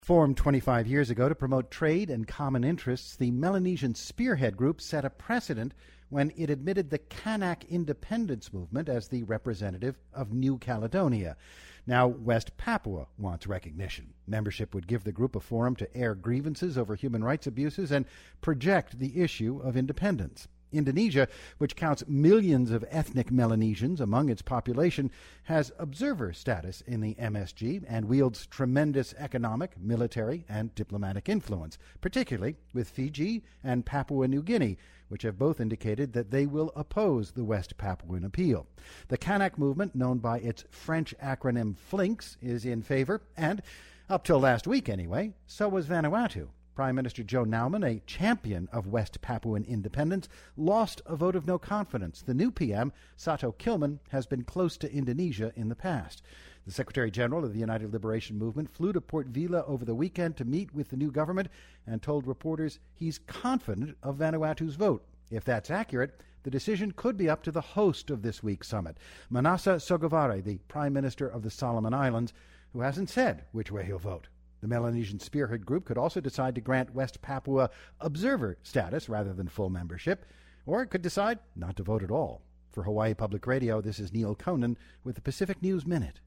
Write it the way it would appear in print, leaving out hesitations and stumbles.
Formed 25 years ago to promote trade and common interests, the Melanesian Spearhead Group set a precedent when it admitted the Kanak independence movement as the representative of New Caledonia. Now, West Papua wants recognition. Membership would give the group a forum to air grievances over human rights abuses and project the issue of independence. Indonesia, which counts millions of ethnic Melanesians among its population, has observer status in the MSG and wields tremendous economic, military, and diplomatic influence, particularly with Fiji and Papua New Guinea, which have both indicated that they will oppose the West Papuan appeal. The Kanak movement, known by its French acronym FLINKS, is in favor, and, up till last week anyway, so was Vanuatu. Prime Minister Joe Naumann, a champion of West Papuan independence, lost a vote of no confidence. The new PM, Sato Kilman, has been close to Indonesia in the past. The Secretary-General of the United Liberation Movement flew to Port Vila over the weekend to meet with the new government and told reporters he's confident of Vanuatu's vote. If that's accurate, the decision could be up to the host of this week's summit, Manasa Sogavare, the Prime Minister of the Solomon Islands, who hasn't said which way he'll vote. The Melanesian Spearhead Group could also decide to grant West Papua observer status rather than full membership, or it could decide not to vote at all. For Hawaii Public Radio, this is Neil Conan with the Pacific News Minute.